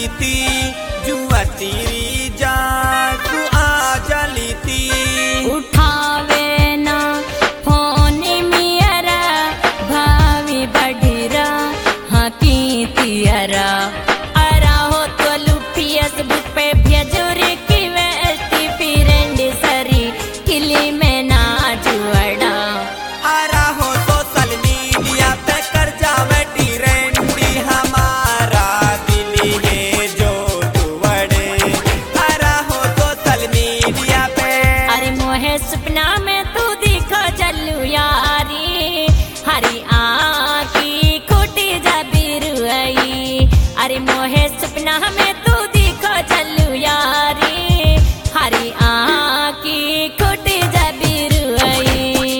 ती जुआ तेरी जा तू आ जली ती उठावे ना फोन मियरा भावी बढ़िरा हाँ की तियरा अरा हो तो लुपियस बुक पे भेजोरे की वेस्टी फ्रेंड सरी किली में ना जुअड़ा आरा हो सोशल मीडिया पे कर जावे ट्रेंडी हमारा दिल है जो दुवड़े आरा हो सोशल मीडिया पे अरे मोहे सपना में तू दिखो जल्लू यारी हरी आँखी खोटी जाबिर आई अरे मोहे सपना में तू दिखो जल्लू यारी हरी आँखी खोटी जाबिर आई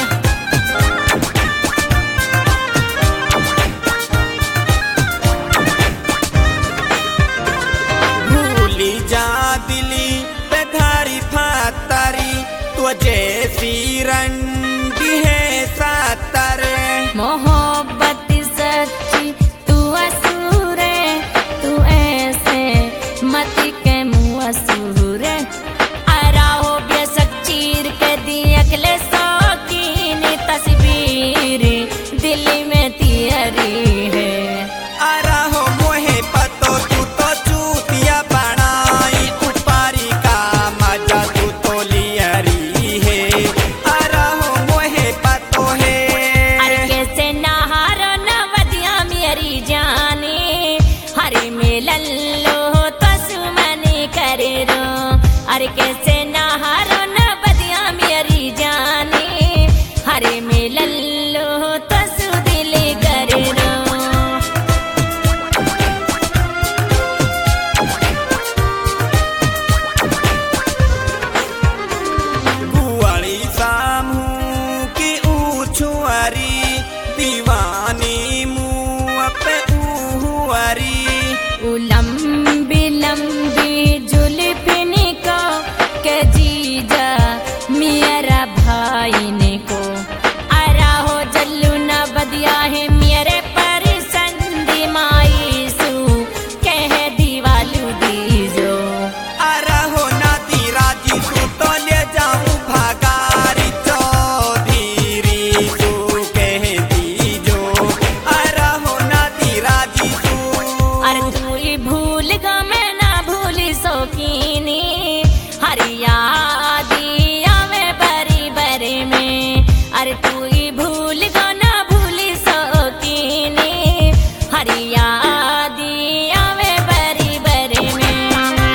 भूली जा दिली पे धारी फातारी तो जैसी रंडी है सातर मोहब्बत सच्ची तू असुरे तू ऐसे मत के मुँह असुरे अरा हो बे सच्चीर के दी अगले शौकीन तस्वीर दिल में तियरी है आरा हो मोहे पतो तू तो चूतिया बनाई ऊपरी का मजा तू तो लियरी है आरा हो मोहे पतो है अरे कैसे नहारो नवदिया मेरी जाने हरे मिलन लो तो सुमनी करे रो अरे कैसे नहारो नवदिया मेरी जाने हरे मिलन लो तो सुदिल करे रो बुआली सामू की ऊछुआरी दीवानी मुँह पे उहुआरी लंबी लंबी जुल्फनी को के जीजा मेरा भाई ने को अरा हो जल्लू न बदिया है मेरे पर संदी माई सू कह दीवालू दीजो आरा हो नाती राजी तू तो ले जाऊं भागारी चौधरी तू कह दीजो आरा हो नाती राजी तू अरे तू ही भूल गा मैं ना भूली शौकीनी हरिया दिया में बरी बरे में अरे तू ही भूल गा ना भूली शौकीनी हरिया दिया में बरी बरे में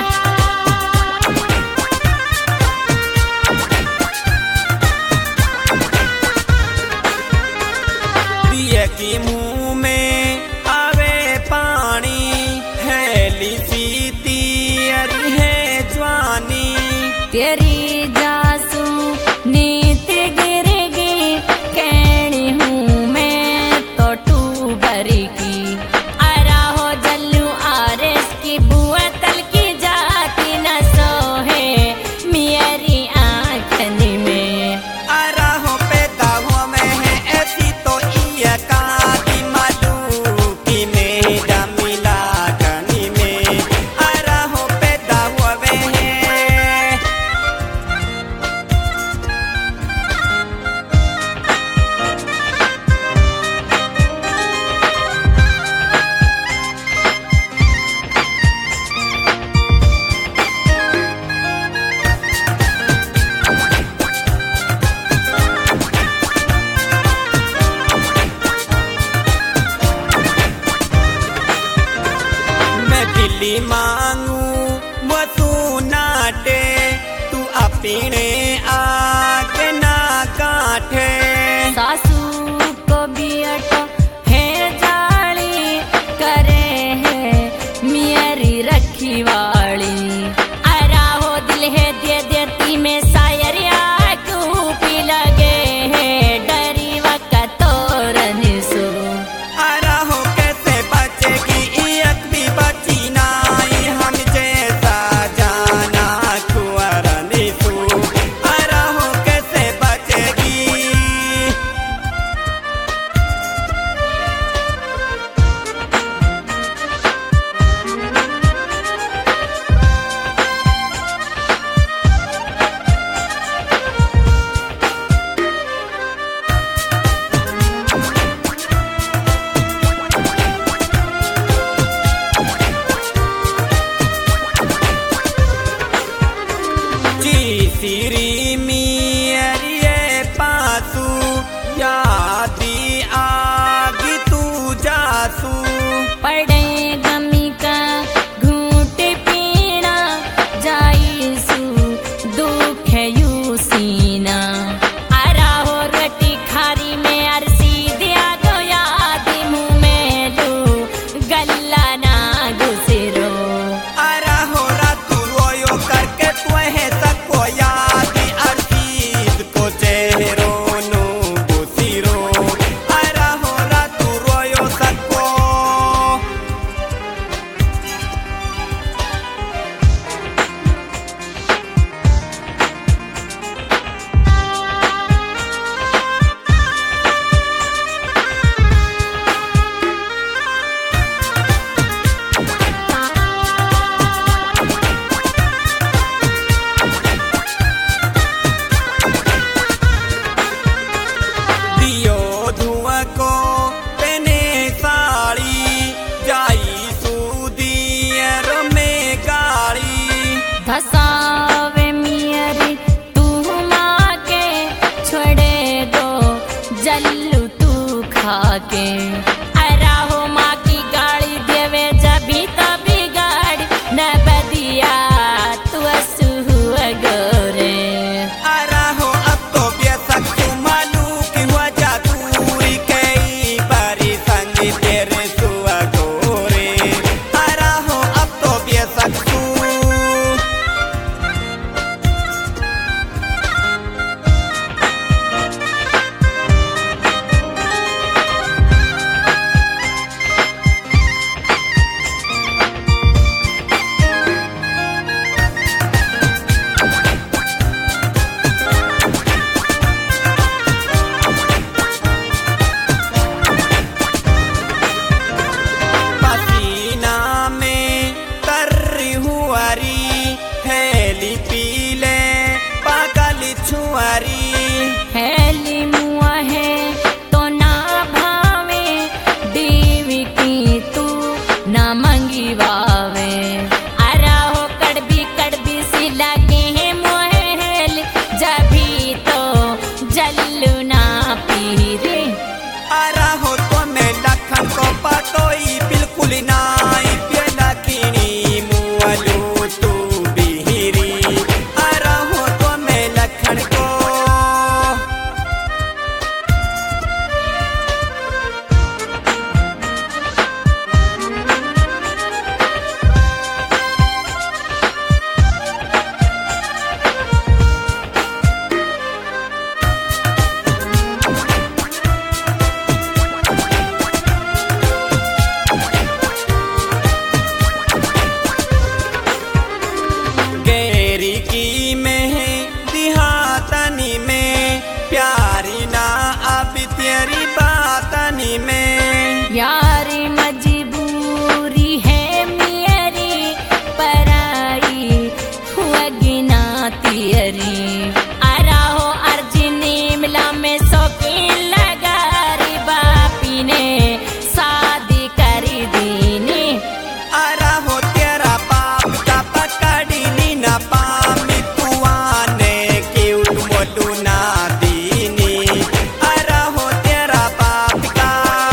दिए की मुंह में आवे पानी है लिसी तियरी है जवानी तेरी जासू नीत गिरेगी कहनी हूँ मैं तो टू भरी की अरा हो जल्लू आरस की बुआ तल की जाती न सोहे मेरी आँखनी में आरा हो पैदा हुआ मैं है ऐसी तो ये कादी मालू की मेरा मिला कनी में आरा हो पैदा हुआ मैं है मैं दिल्ली मांगू वो तू नाटे तू अपने आके ना काटे सासू को भी अटो है जाली करे है मेरी रखी वाली अरा हो दिल है दे देती में सायरिया क्यों पी लगे है डरी वका तोरन सो आरा हो कैसे बचेगी एक भी बची नाई हम जैसा जाना कुंवरनी तू आरा हो कैसे बचेगी को पेने साड़ी जाई सूदियर में गाड़ी धसावे मियरी तू माँ के छोड़े दो जल्लू तू खा के अरा हो माँ की गाड़ी देवे जभी तभी गाड़ी न बदिया तू असुआ गोरे अरा हो अब तो बेसक तू मालू की हुआ जादूरी कई बारी संग तेरे सुआ गोरे अरा हो अब तो बेसक तू पसीना में तर्री हुआरी थैली पीले पागल छुआरी हेली मुआ है तो ना भावे देवी की तू ना मंगी वावे अरा हो कड़बी सी लगे है मोहे हेल जभी तो जल्लू ना पी रे अरा हो तो मैं लखन को पतोई बिल्कुल नाई प्याला खीनी मुअलू तू बिहिरी अरा हो तो मैं लखन को गेरी की में दिहातनी में प्यारी ना अब तेरी बातनी में यारी मजबूरी है मेरी पराई हुआ गिना तियरी अरा हो अर्जुनी मिला में शौकीन लगा रे बापी ने शादी करी दीनी अरा हो तेरा बाप का पकड़ी नी ना पामी तू आने क्यों मोलू ना दीनी अरा हो तेरा बाप का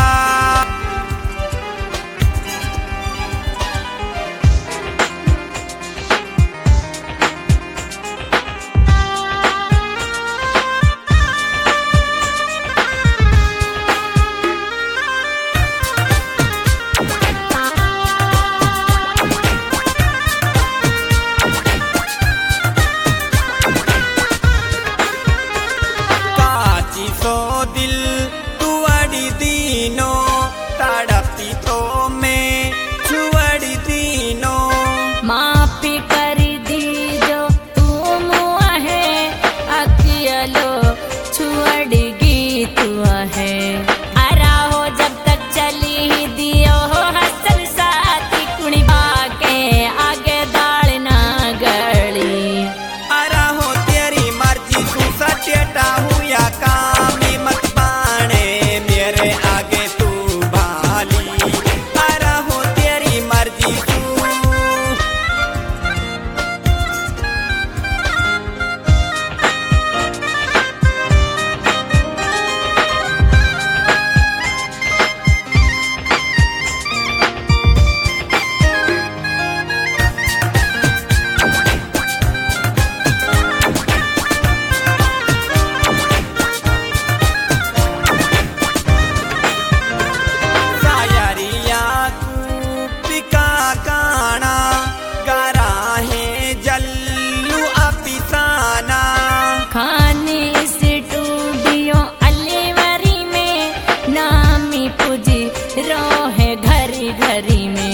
काची सो दिल तू अड़ी दीनो तड़पी तो मैं छुअड़ी दीनो माफी कर दी जो तू मुआ है अकियलो छुअड़गी तू है अरा हो जब तक चली ही दियो हो हसन साथी कुणी बाके आगे दाल ना गली अरा हो तेरी मर्जी तू सटेटा हूँ या कामी मत बाणे मेरे आगे तू भाली अरा हो तेरी मर्जी तू सायरिया पिका काना गरा है जल्लू अपिसाना खाने स्टूडियो अलीवरी में नामी पुजी रोहे घरी घरी में